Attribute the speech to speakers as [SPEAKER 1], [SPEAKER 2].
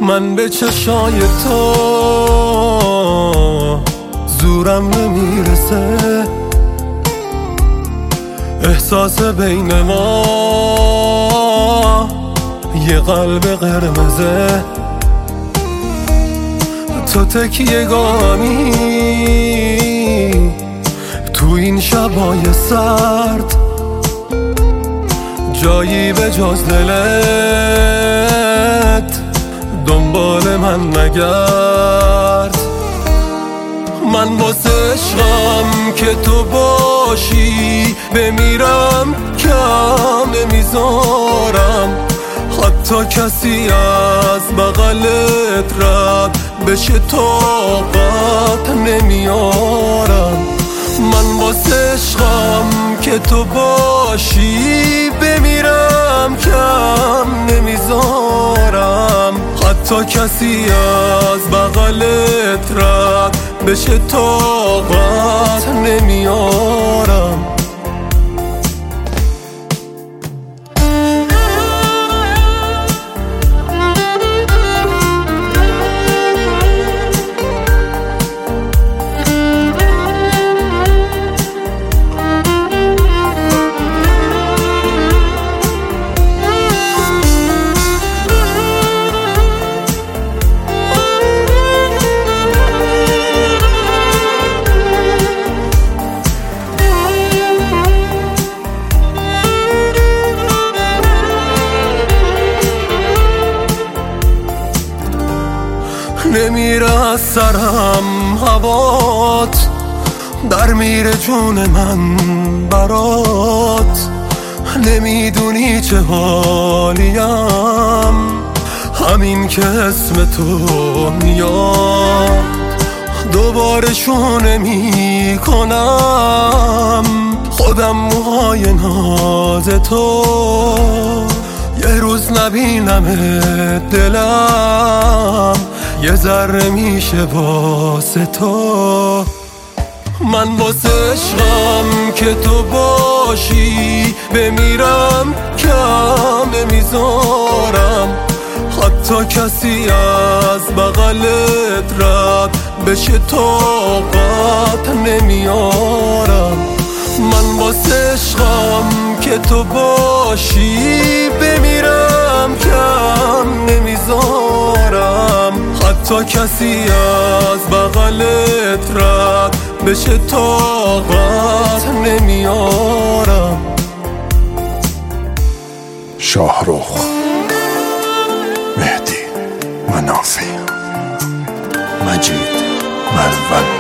[SPEAKER 1] من به چشای تو زورم نمیرسه، احساس بین ما یه قلب قرمزه. تو تکیه گامی تو این شبای سرد، جایی به جز دلت دنبال من نگرد. من واسه عشقم که تو باشی بمیرم کم نمیذارم، حتی کسی از بغلت رد بشه طاقت نمیارم. من واسه عشقم که تو باشی بمیرم کم نمیذارم، حتی کسی از بغلت رد بشه طاقت نمیارم. نمیره از سرم هوات، در میره جون من برات. نمیدونی چه حالیم همین که اسم تو میاد، دوبارشون نمی کنم خودم موهای ناز تو. یه روز نبینم دلم یه ذره میشه واسه تو. من واسه عشقم که تو باشی بمیرم کم نمیذارم، حتی کسی از بغلت رد بشه طاقت نمیارم. من واسه عشقم که تو باشی بمیرم کم نمیذارم، حتی کسی از بغلت رد بشه طاقت نمیارم.
[SPEAKER 2] شاهرخ، مهدی منافی، مجید ملون.